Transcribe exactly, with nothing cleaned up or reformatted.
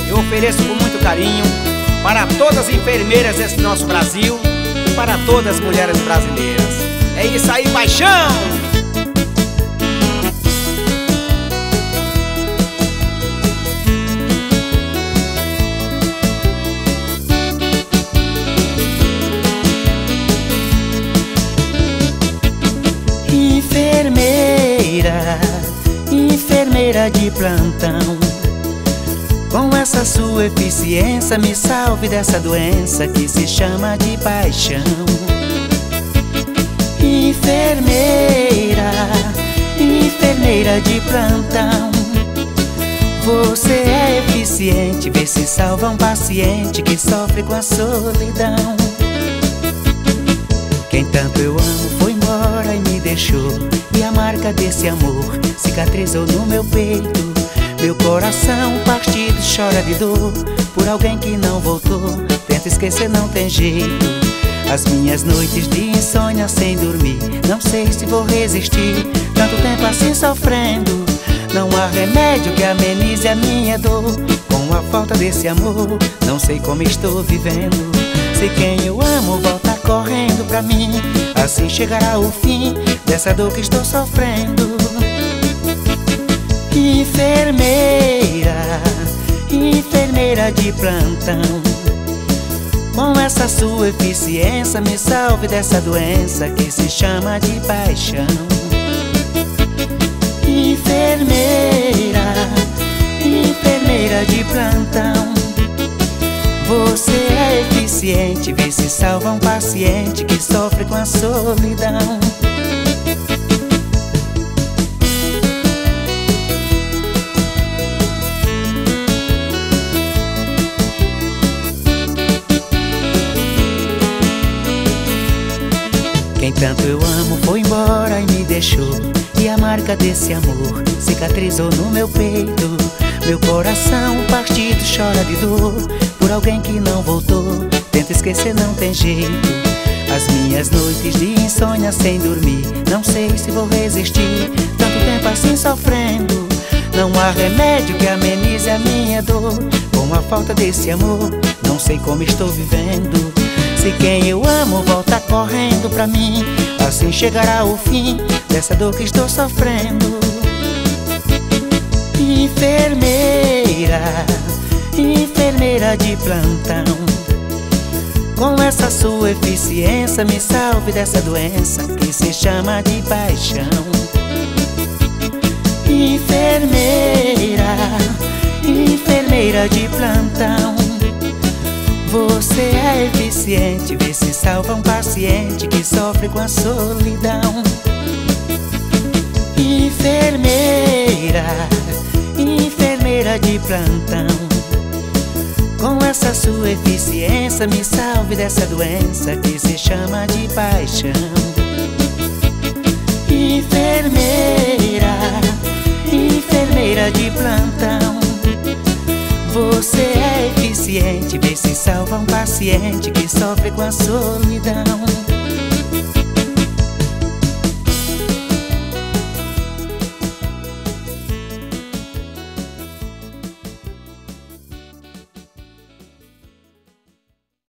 eu ofereço com muito carinho para todas as enfermeiras desse nosso Brasil e para todas as mulheres brasileiras. É isso aí, paixão! Enfermeira, enfermeira de plantão, com essa sua eficiência me salve dessa doença que se chama de paixão. Enfermeira, enfermeira de plantão, você é eficiente, vê se salva um paciente que sofre com a solidão. Quem tanto eu amo foi embora e me deixou, e a marca desse amor cicatrizou no meu peito. Meu coração partido chora de dor por alguém que não voltou. Tenta esquecer, não tem jeito. As minhas noites de insônia sem dormir, não sei se vou resistir. Tanto tempo assim sofrendo, não há remédio que amenize a minha dor. Com a falta desse amor, não sei como estou vivendo. Se quem eu amo volta correndo pra mim, assim chegará o fim dessa dor que estou sofrendo. Enfermeira, enfermeira de plantão, com essa sua eficiência me salve dessa doença que se chama de paixão. Enfermeira, enfermeira de plantão, você é eficiente, vê se salva um paciente que sofre com a solidão. Quem tanto eu amo foi embora e me deixou, e a marca desse amor cicatrizou no meu peito. Meu coração partido chora de dor por alguém que não voltou. Tenta esquecer, não tem jeito. As minhas noites de insônia sem dormir, não sei se vou resistir. Tanto tempo assim sofrendo, não há remédio que amenize a minha dor. Com a falta desse amor, não sei como estou vivendo. Se quem eu amo volta correndo pra mim, assim chegará o fim dessa dor que estou sofrendo. Enfermeira, enfermeira de plantão, com essa sua eficiência me salve dessa doença que se chama de paixão. Enfermeira, enfermeira de plantão, você é eficiente, vê se salva um paciente que sofre com a solidão. Enfermeira, enfermeira de plantão, com essa sua eficiência me salve dessa doença que se chama de paixão. Enfermeira, enfermeira de plantão, você é eficiente, vê se salva um paciente que sofre com a solidão.